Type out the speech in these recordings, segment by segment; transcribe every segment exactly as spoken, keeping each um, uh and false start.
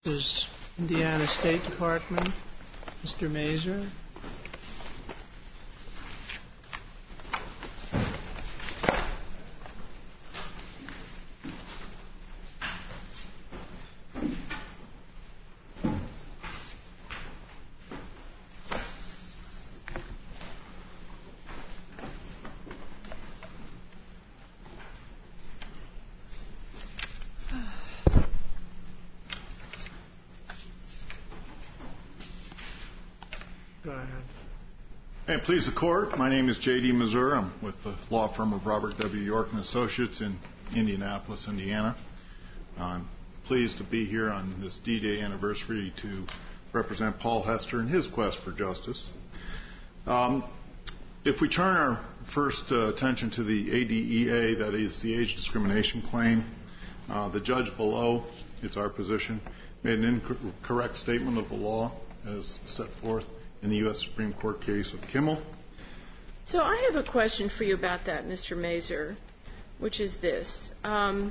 versus Indiana State Department. Mister Mazur. May it please the Court, my name is J D Mazur. I'm with the law firm of Robert W. York and Associates in Indianapolis, Indiana. I'm pleased to be here on this D-Day anniversary to represent Paul Hester in his quest for justice. Um, if we turn our first uh, attention to the A D E A, that is the age discrimination claim, uh, the judge below, it's our position, made an incorrect statement of the law as set forth in the U S Supreme Court case of Kimmel. So I have a question for you about that, Mister Mazur, which is this. Um,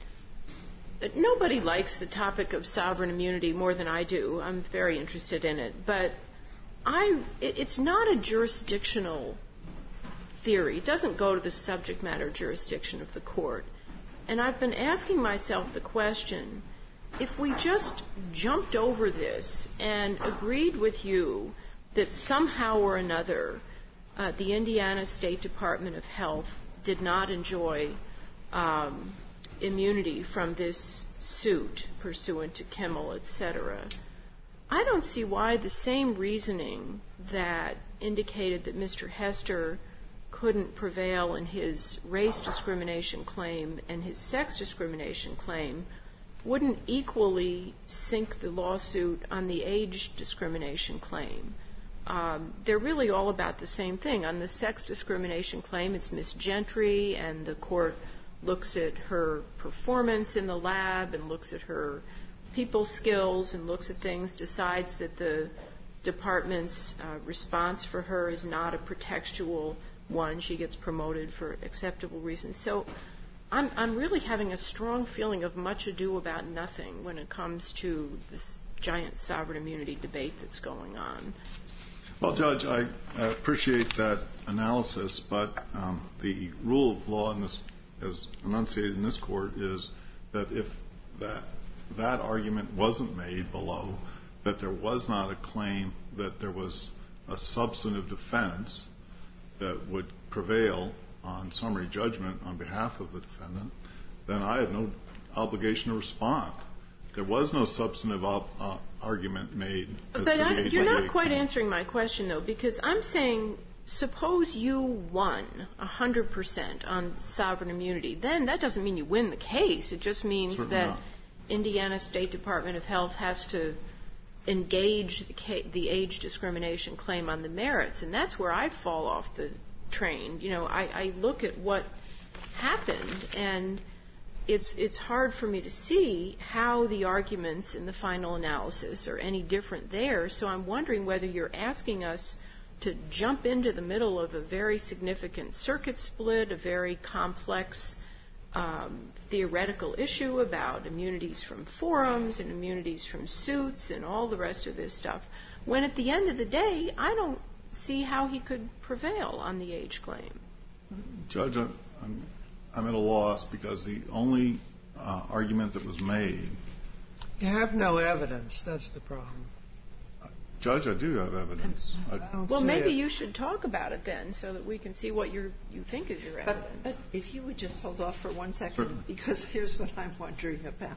nobody likes the topic of sovereign immunity more than I do. I'm very interested in it. But I, it, it's not a jurisdictional theory. It doesn't go to the subject matter jurisdiction of the court. And I've been asking myself the question, if we just jumped over this and agreed with you that somehow or another uh, the Indiana State Department of Health did not enjoy um, immunity from this suit pursuant to Kimmel, et cetera, I don't see why the same reasoning that indicated that Mister Hester couldn't prevail in his race discrimination claim and his sex discrimination claim wouldn't equally sink the lawsuit on the age discrimination claim. Um, they're really all about the same thing. On the sex discrimination claim, it's Miss Gentry, and the court looks at her performance in the lab and looks at her people skills and looks at things, decides that the department's uh, response for her is not a pretextual one. She gets promoted for acceptable reasons. So I'm, I'm really having a strong feeling of much ado about nothing when it comes to this giant sovereign immunity debate that's going on. Well, Judge, I, I appreciate that analysis, but um, the rule of law in this, as enunciated in this court, is that if that that argument wasn't made below, that there was not a claim that there was a substantive defense that would prevail on summary judgment on behalf of the defendant, then I have no obligation to respond. There was no substantive op- uh, argument made. As but to I, the you're not quite claim. answering my question, though, because I'm saying, suppose you won one hundred percent on sovereign immunity. Then that doesn't mean you win the case. It just means Certainly that not. Indiana State Department of Health has to engage the, ca- the age discrimination claim on the merits, and that's where I fall off the train. You know, I, I look at what happened, and it's it's hard for me to see how the arguments in the final analysis are any different there. So I'm wondering whether you're asking us to jump into the middle of a very significant circuit split, a very complex um, theoretical issue about immunities from forums and immunities from suits and all the rest of this stuff, when at the end of the day, I don't see how he could prevail on the age claim. Judge, I'm, I'm, I'm at a loss because the only uh, argument that was made... You have no evidence. That's the problem. Uh, Judge, I do have evidence. I, I don't well, see maybe it. you should talk about it then so that we can see what you're, you think is your But, evidence. but if you would just hold off for one second, Certainly. because here's what I'm wondering about.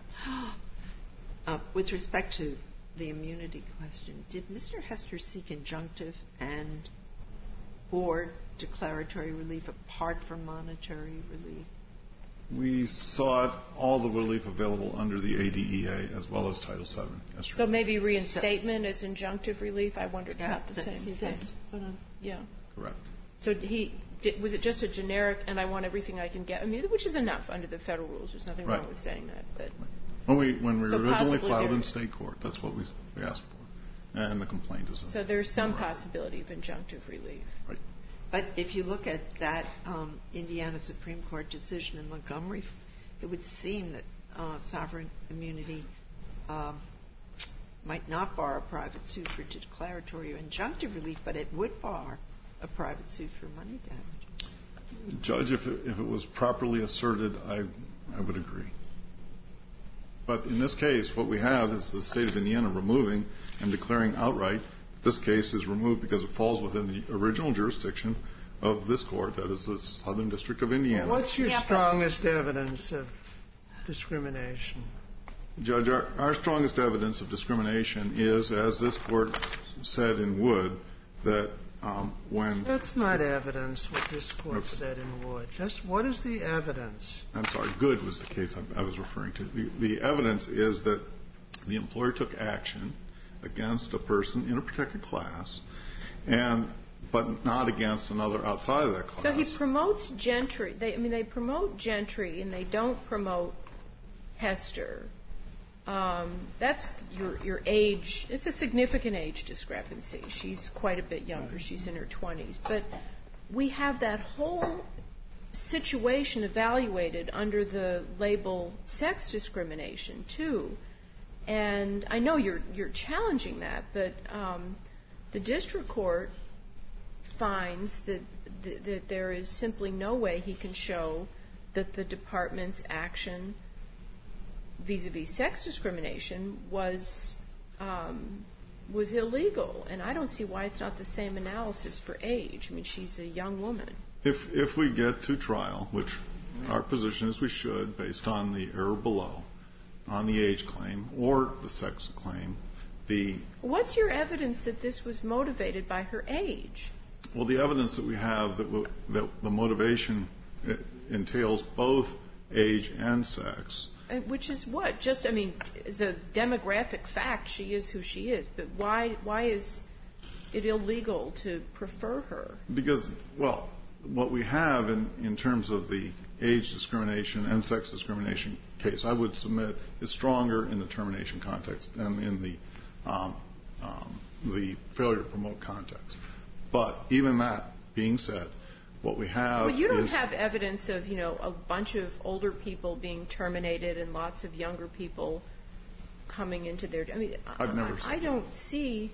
Uh, with respect to the immunity question, did Mister Hester seek injunctive and or declaratory relief apart from monetary relief? We sought all the relief available under the A D E A as well as Title seven. Yes, So maybe reinstatement as injunctive relief? I wondered Yeah, about the that's, same thing. that's what I'm... Yeah. Correct. So he did, was it just a generic, and I want everything I can get? I mean, which is enough under the federal rules. There's nothing Right. wrong with saying that. But When we when we So originally possibly filed there- in state court, that's what we, we asked for, and the complaint is. so there's some Right. possibility of injunctive relief. Right. But if you look at that um, Indiana Supreme Court decision in Montgomery, it would seem that uh, sovereign immunity um, might not bar a private suit for declaratory or injunctive relief, but it would bar a private suit for money damage. Judge, if it, if it was properly asserted, I, I would agree. But in this case, what we have is the state of Indiana removing and declaring outright this case is removed because it falls within the original jurisdiction of this court, that is the Southern District of Indiana. Well, what's your yeah, strongest evidence of discrimination? Judge, our, our strongest evidence of discrimination is, as this court said in Wood, that um, when... That's not evidence, what this court Okay. said in Wood. Just what is the evidence? I'm sorry, Good was the case I, I was referring to. The, the evidence is that the employer took action against a person in a protected class, and but not against another outside of that class. So he promotes Gentry. They, I mean, they promote Gentry, and they don't promote Hester. Um, that's your your age. It's a significant age discrepancy. She's quite a bit younger. She's in her twenties. But we have that whole situation evaluated under the label sex discrimination too. And I know you're you're challenging that, but um, the district court finds that, th- that there is simply no way he can show that the department's action vis-a-vis sex discrimination was um, was illegal, and I don't see why it's not the same analysis for age. I mean, she's a young woman. If if we get to trial, which our position is we should, based on the error below, on the age claim or the sex claim, the What's your evidence that this was motivated by her age? well, the evidence that we have that, w- that the motivation uh, entails both age and sex. Uh, Which is what? Just, I mean, as a demographic fact, she is who she is. But why why is it illegal to prefer her? Because, well, what we have in, in terms of the age discrimination and sex discrimination case, I would submit, is stronger in the termination context than in the um, um, the failure to promote context. But even that being said, what we have Well, you don't is, have evidence of, you know, a bunch of older people being terminated and lots of younger people coming into their... I mean, I've never I, I seen don't see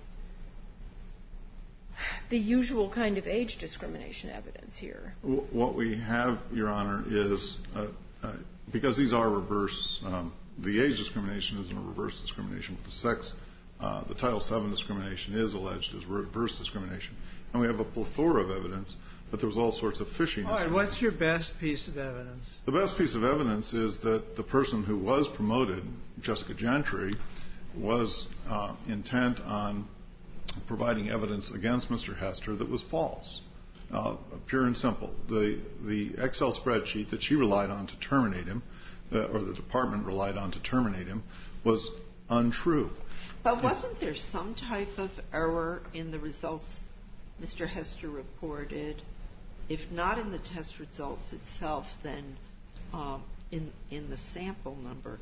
the usual kind of age discrimination evidence here. w- what we have, Your Honor, is uh, uh, because these are reverse, um, the age discrimination isn't a reverse discrimination, but the sex, uh, the Title seven discrimination is alleged as reverse discrimination. And we have a plethora of evidence that there was all sorts of fishiness. All right, what's your best piece of evidence? The best piece of evidence is that the person who was promoted, Jessica Gentry, was uh, intent on providing evidence against Mister Hester that was false, uh, pure and simple. The the Excel spreadsheet that she relied on to terminate him, uh, or the department relied on to terminate him, was untrue. But wasn't there some type of error in the results Mister Hester reported? If not in the test results itself, then um, in in the sample number.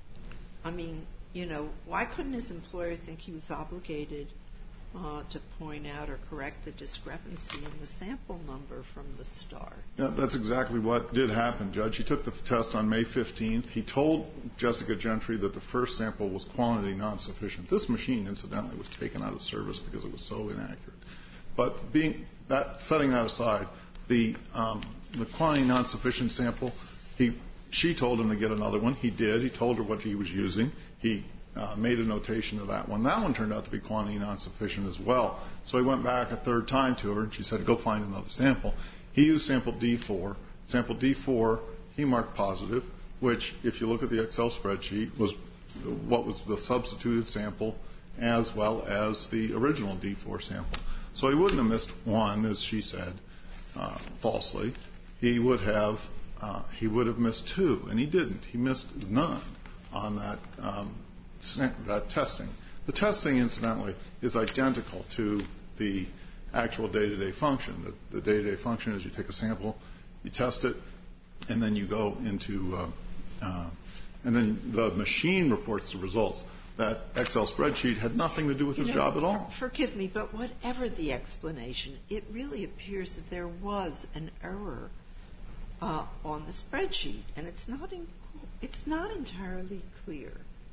I mean, you know, why couldn't his employer think he was obligated uh, to point out or correct the discrepancy in the sample number from the start? Yeah, that's exactly what did happen, Judge. He took the test on May fifteenth. He told Jessica Gentry that the first sample was quantity non-sufficient. This machine, incidentally, was taken out of service because it was so inaccurate. But being that, setting that aside, the um, the quantity non-sufficient sample, he she told him to get another one. He did. He told her what he was using. He uh, made a notation of that one. That one turned out to be quantity non-sufficient as well. So he went back a third time to her, and she said, go find another sample. He used sample D four. Sample D four, he marked positive, which, if you look at the Excel spreadsheet, was what was the substituted sample as well as the original D four sample. So he wouldn't have missed one, as she said, uh, falsely. He would have uh, he would have missed two, and he didn't. He missed none on that um, that testing. The testing, incidentally, is identical to the actual day-to-day function. The, the day-to-day function is you take a sample, you test it, and then you go into uh, uh, and then the machine reports the results. That Excel spreadsheet had nothing to do with his You know, job at all. for- Forgive me, but whatever the explanation, it really appears that there was an error uh, on the spreadsheet, and it's not in, it's not entirely clear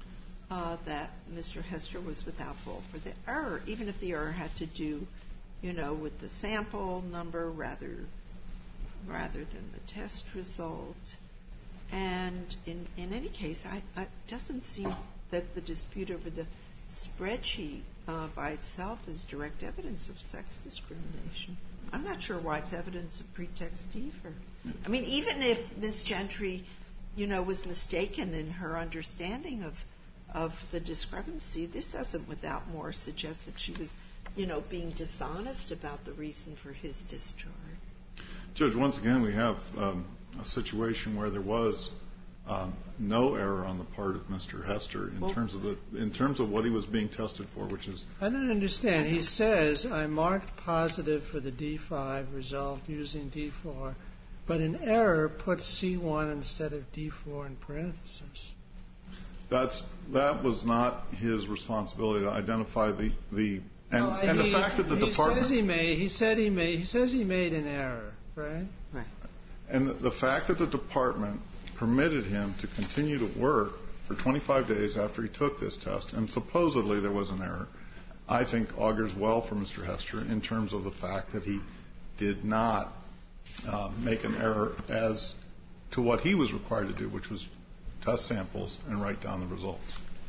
uh, that Mister Hester was without fault for the error, even if the error had to do, you know, with the sample number rather rather than the test result. And in, in any case, I, I, it doesn't seem that the dispute over the spreadsheet uh, by itself is direct evidence of sex discrimination. I'm not sure why it's evidence of pretext either. I mean, even if Miss Gentry, you know, was mistaken in her understanding of of the discrepancy, this doesn't without more suggest that she was, you know, being dishonest about the reason for his discharge. Judge, once again, we have um, a situation where there was um, no error on the part of Mister Hester in well, terms of the in terms of what he was being tested for, which is. I don't understand. He says I marked positive for the D five result using D four, but in error put C one instead of D four in parentheses. That's that was not his responsibility to identify the the and, no, and he, the fact that the he department. Says he made. He said he made. He says he made an error, right? Right. And the, the fact that the department permitted him to continue to work for twenty-five days after he took this test, and supposedly there was an error, I think augurs well for Mister Hester in terms of the fact that he did not uh, make an error as to what he was required to do, which was test samples and write down the results.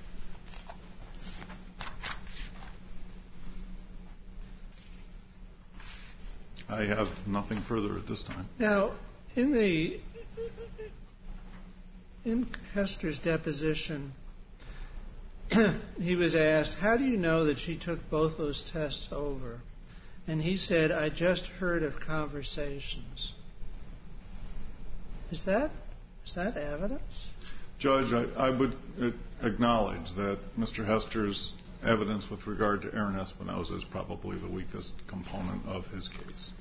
I have nothing further at this time. Now, in the in Hester's deposition, he was asked, "How do you know that she took both those tests over?" And he said, "I just heard of conversations." Is that is that evidence? Judge, I, I would acknowledge that Mister Hester's evidence with regard to Aaron Espinosa is probably the weakest component of his case.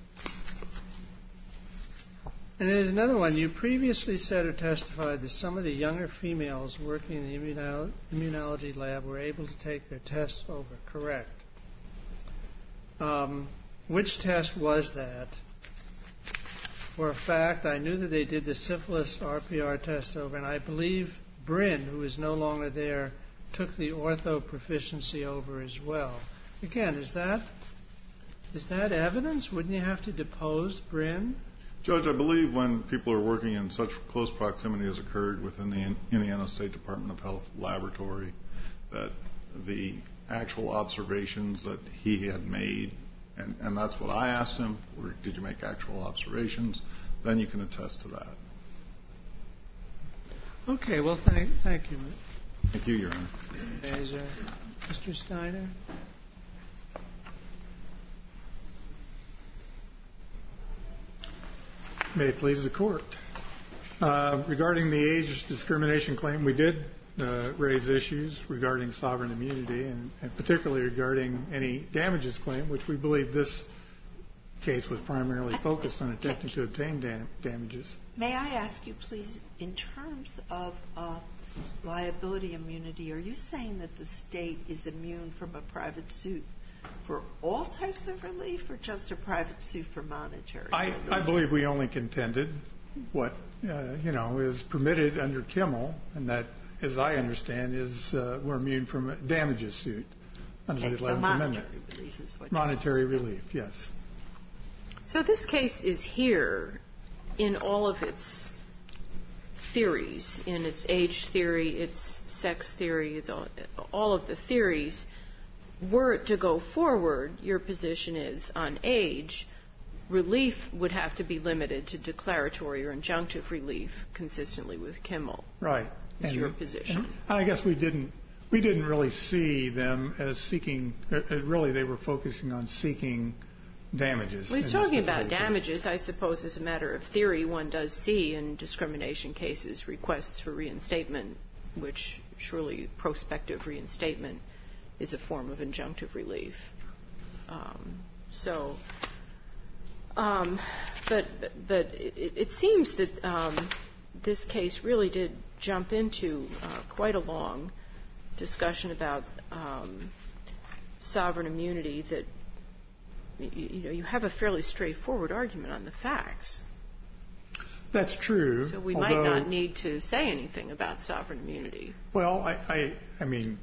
And there's another one. You previously said or testified that some of the younger females working in the immuno- immunology lab were able to take their tests over. Correct. Um, which test was that? For a fact, I knew that they did the syphilis R P R test over, and I believe Bryn, who is no longer there, took the ortho proficiency over as well. Again, is that is that evidence? Wouldn't you have to depose Bryn? Judge, I believe when people are working in such close proximity as occurred within the Indiana State Department of Health laboratory, that the actual observations that he had made, and, and that's what I asked him, or did you make actual observations? Then you can attest to that. Okay, well, thank, thank you. Thank you, Your Honor. Mister Mister Steiner? May it please the Court. Uh, regarding the age discrimination claim, we did uh, raise issues regarding sovereign immunity, and, and particularly regarding any damages claim, which we believe this case was primarily focused on attempting to obtain dam- damages. May I ask you, please, in terms of uh, liability immunity, are you saying that the state is immune from a private suit for all types of relief, or just a private suit for monetary I, relief? I believe we only contended what uh, you know is permitted under Kimmel, and that, as I understand, is uh, we're immune from a damages suit under Okay, the so eleventh monetary Amendment. relief is what you're Monetary relief, yes. So this case is here in all of its theories, in its age theory, its sex theory, it's all, all of the theories. Were it to go forward, your position is on age, relief would have to be limited to declaratory or injunctive relief consistently with Kimmel. Right. Is and, your position. And I guess we didn't we didn't really see them as seeking. Uh, really, they were focusing on seeking damages. Well, he's in this talking about particular case. damages. I suppose as a matter of theory, one does see in discrimination cases requests for reinstatement, which surely prospective reinstatement is a form of injunctive relief. Um, so, um, but but it, it seems that um, this case really did jump into uh, quite a long discussion about um, sovereign immunity. That you, you know you have a fairly straightforward argument on the facts. That's true. So we although, might not need to say anything about sovereign immunity. Well, I, I, I mean,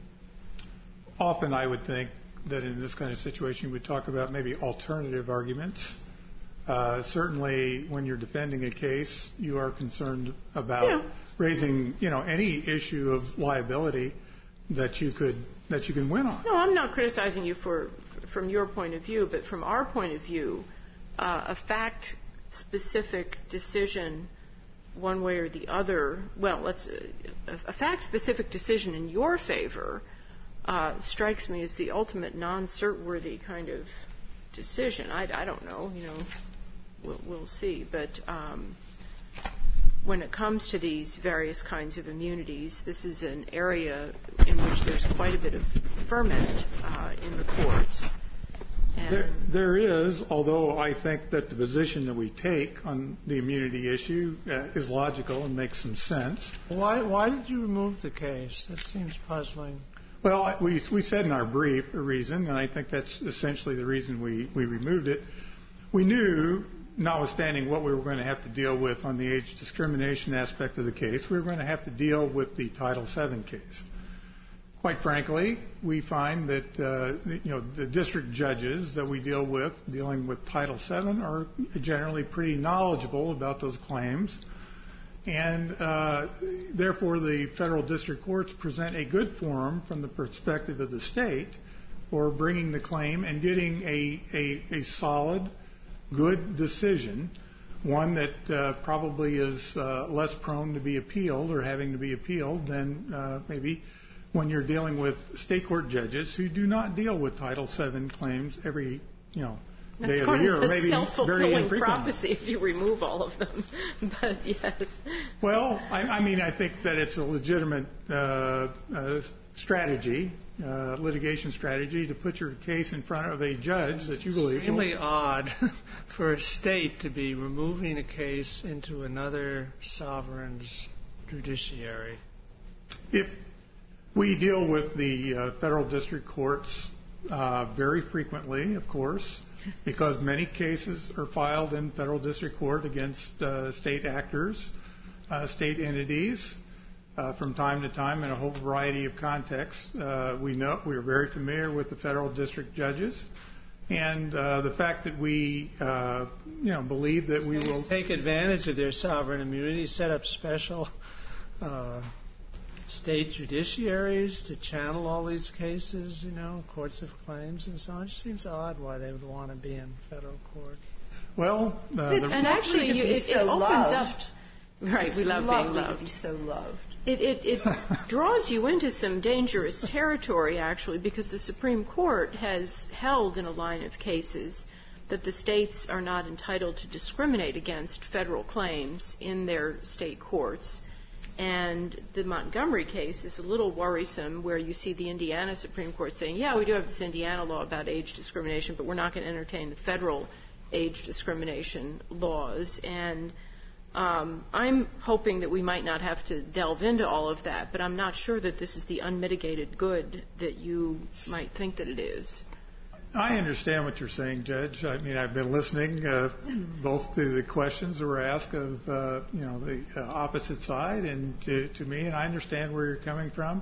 often I would think that in this kind of situation we talk about maybe alternative arguments. Uh, certainly, when you're defending a case, you are concerned about yeah. raising, you know, any issue of liability that you could that you can win on. No, I'm not criticizing you for from your point of view, but from our point of view, uh, a fact-specific decision, one way or the other. Well, let's uh, a fact-specific decision in your favor uh, strikes me as the ultimate non-cert-worthy kind of decision. I, I don't know, you know. We'll, we'll see. But um, when it comes to these various kinds of immunities, this is an area in which there's quite a bit of ferment uh, in the courts. And there, there is, although I think that the position that we take on the immunity issue uh, is logical and makes some sense. Why, why did you remove the case? That seems puzzling. Well, we, we said in our brief a reason, and I think that's essentially the reason we, we removed it. We knew, notwithstanding what we were going to have to deal with on the age discrimination aspect of the case, we were going to have to deal with the Title seven case. Quite frankly, we find that uh, you know the district judges that we deal with dealing with Title seven are generally pretty knowledgeable about those claims, and uh, therefore the federal district courts present a good forum from the perspective of the state for bringing the claim and getting a, a, a solid, good decision, one that uh, probably is uh, less prone to be appealed or having to be appealed than uh, maybe when you're dealing with state court judges who do not deal with Title seven claims every, you know, That's day of part the year, of or the maybe very self-fulfilling infrequently. prophecy if you remove all of them. But yes. Well, I, I mean, I think that it's a legitimate uh, uh, strategy, uh, litigation strategy, to put your case in front of a judge that you believe. Extremely odd for a state to be removing a case into another sovereign's judiciary. If we deal with the uh, federal district courts uh, very frequently, of course, because many cases are filed in federal district court against uh, state actors, uh, state entities, uh, from time to time in a whole variety of contexts. Uh, we know we are very familiar with the federal district judges, and uh, the fact that we, uh, you know, believe that we will take advantage of their sovereign immunity, set up special uh, state judiciaries to channel all these cases, you know, courts of claims and so on. It just seems odd why they would want to be in federal court. Well, uh, it's the, and actually, you, it, so it opens loved. up. Right, it's we love being loved. To be so loved. It, it, it draws you into some dangerous territory, actually, because the Supreme Court has held in a line of cases that the states are not entitled to discriminate against federal claims in their state courts. And the Montgomery case is a little worrisome, where you see the Indiana Supreme Court saying, yeah, we do have this Indiana law about age discrimination, but we're not going to entertain the federal age discrimination laws. And um, I'm hoping that we might not have to delve into all of that, but I'm not sure that this is the unmitigated good that you might think that it is. I understand what you're saying, Judge. I mean, I've been listening uh, both to the questions that were asked of, uh, you know, the uh, opposite side and to, to me, and I understand where you're coming from.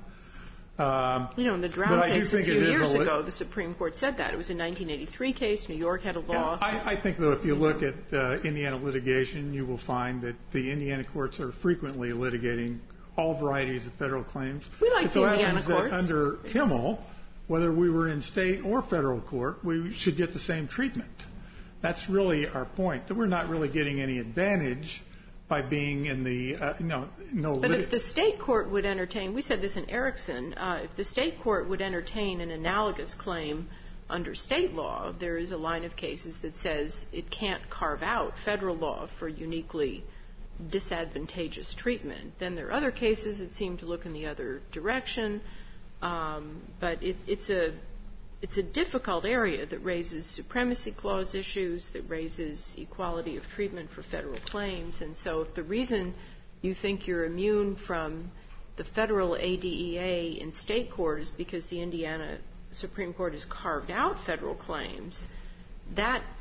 Um, you know, in the Drown case a few years ago, the Supreme Court said that. It was a nineteen eighty-three case. New York had a law. Yeah, I, I think, though, if you look at uh, Indiana litigation, you will find that the Indiana courts are frequently litigating all varieties of federal claims. We like it so the Indiana happens courts. That under Kimmel, whether we were in state or federal court, we should get the same treatment. That's really our point, that we're not really getting any advantage by being in the, uh, no, no. But lit- if the state court would entertain, we said this in Erickson, uh, if the state court would entertain an analogous claim under state law, there is a line of cases that says it can't carve out federal law for uniquely disadvantageous treatment. Then there are other cases that seem to look in the other direction. Um, but it, it's a it's a difficult area that raises supremacy clause issues, that raises equality of treatment for federal claims. And so if the reason you think you're immune from the federal A D E A in state court is because the Indiana Supreme Court has carved out federal claims, that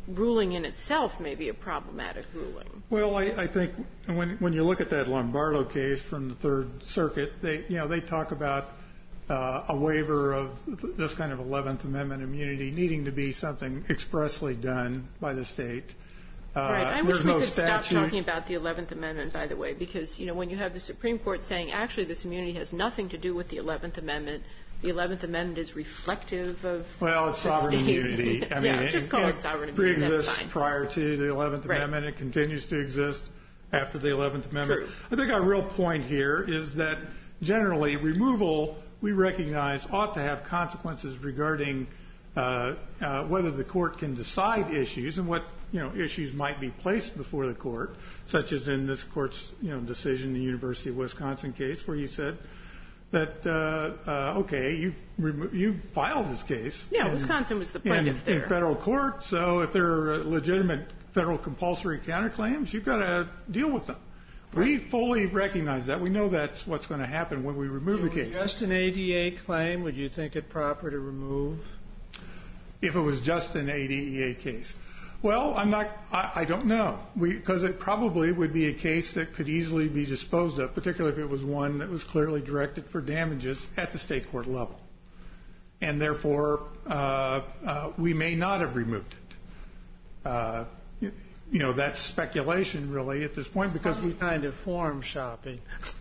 ruling in itself may be a problematic ruling. Well, I, I think when when you look at that Lombardo case from the Third Circuit, they you know they talk about uh, a waiver of this kind of eleventh Amendment immunity needing to be something expressly done by the state. Uh, right. I wish we no could statute. stop talking about the eleventh Amendment, by the way, because, you know, when you have the Supreme Court saying actually this immunity has nothing to do with the eleventh Amendment, the eleventh Amendment is reflective of Well, it's the sovereign state. immunity. I yeah, mean, just it, call it it sovereign immunity. That's pre-exists fine. prior to the eleventh Right. Amendment. It continues to exist after the eleventh Amendment. True. I think our real point here is that generally removal, we recognize, ought to have consequences regarding uh, uh, whether the court can decide issues and what you know issues might be placed before the court, such as in this court's you know decision, the University of Wisconsin case, where you said that uh, uh, okay, you remo- you filed this case. Yeah, in, Wisconsin was the in, plaintiff there. in federal court. So if there are legitimate federal compulsory counterclaims, you've got to deal with them. We fully recognize that. We know that's what's going to happen when we remove the case. Just an A D A claim, would you think it proper to remove? If it was just an A D E A case. Well, I'm not, I, I don't know. Because it probably would be a case that could easily be disposed of, particularly if it was one that was clearly directed for damages at the state court level. And therefore, uh, uh, we may not have removed it. Uh, you, you know, that's speculation really at this point because we kind of form shopping.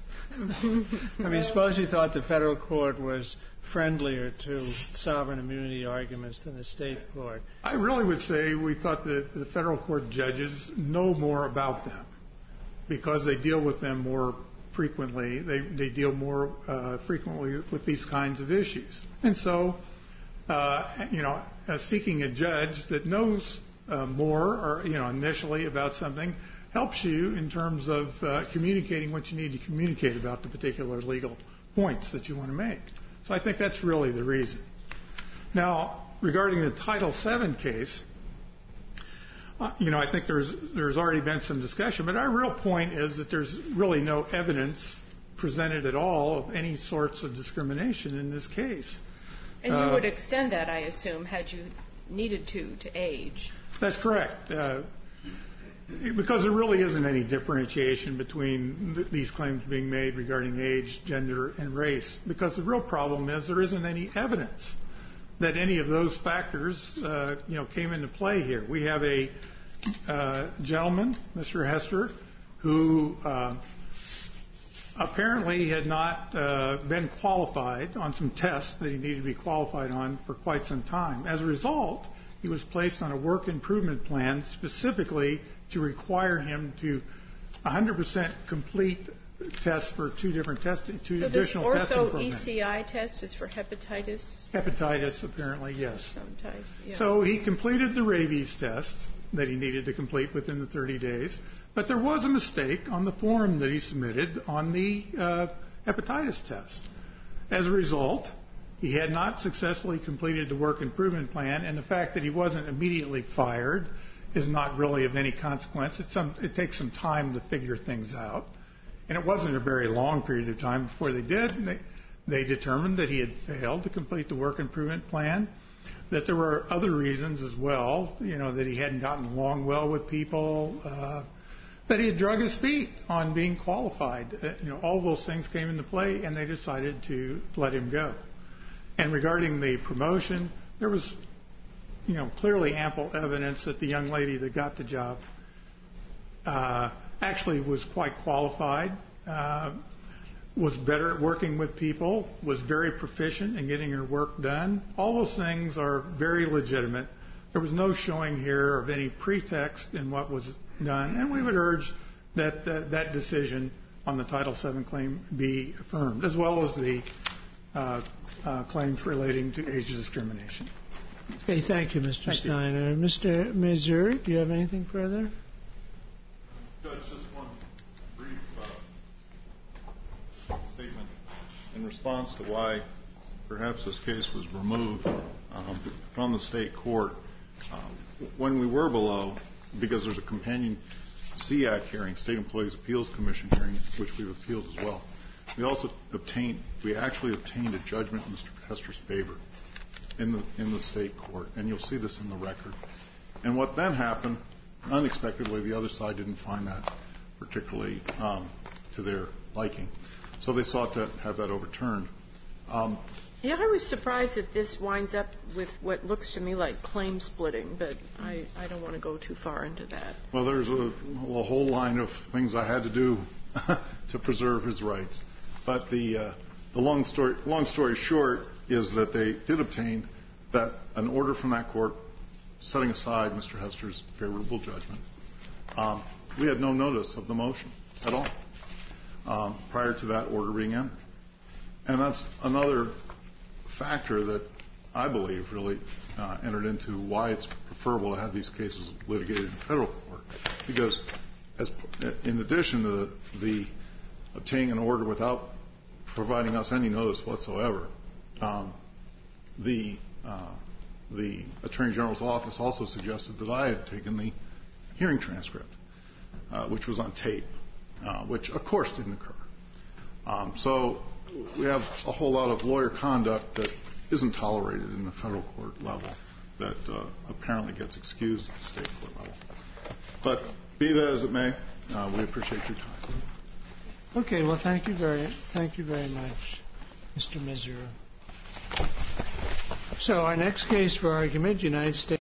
I mean, suppose you thought the federal court was friendlier to sovereign immunity arguments than the state court. I really would say we thought that the federal court judges know more about them because they deal with them more frequently. They they deal more uh, frequently with these kinds of issues. And so, uh, you know, uh, seeking a judge that knows uh, more or, you know, initially about something helps you in terms of uh, communicating what you need to communicate about the particular legal points that you want to make. So I think that's really the reason. Now, regarding the Title seven case, uh, you know, I think there's there's already been some discussion, but our real point is that there's really no evidence presented at all of any sorts of discrimination in this case. And you uh, would extend that, I assume, had you needed to, to age. That's correct. Uh, because there really isn't any differentiation between th- these claims being made regarding age, gender, and race. Because the real problem is there isn't any evidence that any of those factors, uh, you know, came into play here. We have a uh, gentleman, Mister Hester, who uh, apparently had not uh, been qualified on some tests that he needed to be qualified on for quite some time. As a result, he was placed on a work improvement plan specifically to require him to one hundred percent complete tests for two different testing, two so additional this testing ortho programs. E C I test is for hepatitis? Hepatitis, apparently, yes. Some type, yeah. So he completed the rabies test that he needed to complete within the thirty days, but there was a mistake on the form that he submitted on the uh, hepatitis test. As a result, he had not successfully completed the work improvement plan, and the fact that he wasn't immediately fired is not really of any consequence. It's some, it takes some time to figure things out. And it wasn't a very long period of time before they did. They, they determined that he had failed to complete the work improvement plan, that there were other reasons as well, you know, that he hadn't gotten along well with people, uh, that he had drug his feet on being qualified. Uh, you know, all those things came into play, and they decided to let him go. And regarding the promotion, there was, you know, clearly ample evidence that the young lady that got the job uh, actually was quite qualified, uh, was better at working with people, was very proficient in getting her work done. All those things are very legitimate. There was no showing here of any pretext in what was done, and we would urge that uh, that decision on the Title seven claim be affirmed, as well as the uh, uh, claims relating to age discrimination. Okay, thank you, Mister Thank you. Steiner. Mister Mazur, do you have anything further? Judge, just one brief uh, statement in response to why perhaps this case was removed um, from the state court. Um, when we were below, because there's a companion S E A C hearing, State Employees Appeals Commission hearing, which we've appealed as well, we also obtained, we actually obtained a judgment in Mister Hester's favor in the in the state court, and you'll see this in the record. And what then happened, unexpectedly, the other side didn't find that particularly um, to their liking. So they sought to have that overturned. Um, Yeah, I was surprised that this winds up with what looks to me like claim splitting, but I, I don't want to go too far into that. Well, there's a, a whole line of things I had to do to preserve his rights. But the, uh, the long story, long story short is that they did obtain that an order from that court setting aside Mister Hester's favorable judgment. Um, we had no notice of the motion at all um, prior to that order being entered. And that's another factor that I believe really uh, entered into why it's preferable to have these cases litigated in federal court. Because as, in addition to the, the obtaining an order without providing us any notice whatsoever, um, the, uh, the Attorney General's office also suggested that I had taken the hearing transcript, uh, which was on tape, uh, which of course didn't occur. Um, so we have a whole lot of lawyer conduct that isn't tolerated in the federal court level that uh, apparently gets excused at the state court level. But be that as it may, uh, we appreciate your time. Okay, well, thank you very, thank you very much, Mister Missouri. So our next case for argument, United States.